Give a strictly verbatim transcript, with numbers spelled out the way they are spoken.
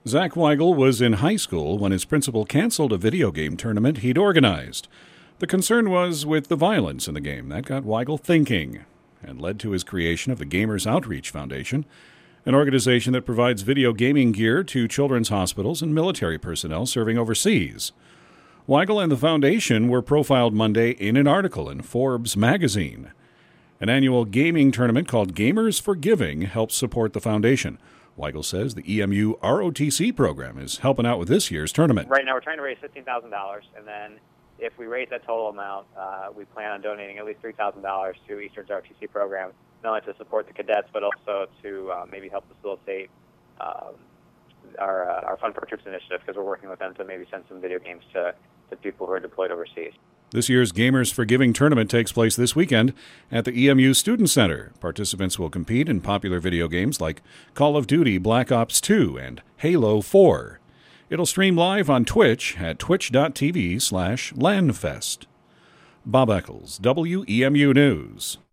Zach Weigel was in high school when his principal canceled a video game tournament he'd organized. The concern was with the violence in the game. That got Weigel thinking and led to his creation of the Gamers Outreach Foundation, an organization that provides video gaming gear to children's hospitals and military personnel serving overseas. Weigel and the foundation were profiled Monday in an article in Forbes magazine. An annual gaming tournament called Gamers for Giving helps support the foundation. Weigel says the E M U R O T C program is helping out with this year's tournament. Right now we're trying to raise fifteen thousand dollars, and then if we raise that total amount, uh, we plan on donating at least three thousand dollars to Eastern's R O T C program, not only to support the cadets, but also to uh, maybe help facilitate um, our, uh, our Fun for Troops initiative, because we're working with them to maybe send some video games to, to people who are deployed overseas. This year's Gamers for Giving tournament takes place this weekend at the E M U Student Center. Participants will compete in popular video games like Call of Duty Black Ops two and Halo four. It'll stream live on Twitch at twitch.tv slash LANFest. Bob Eccles, W E M U News.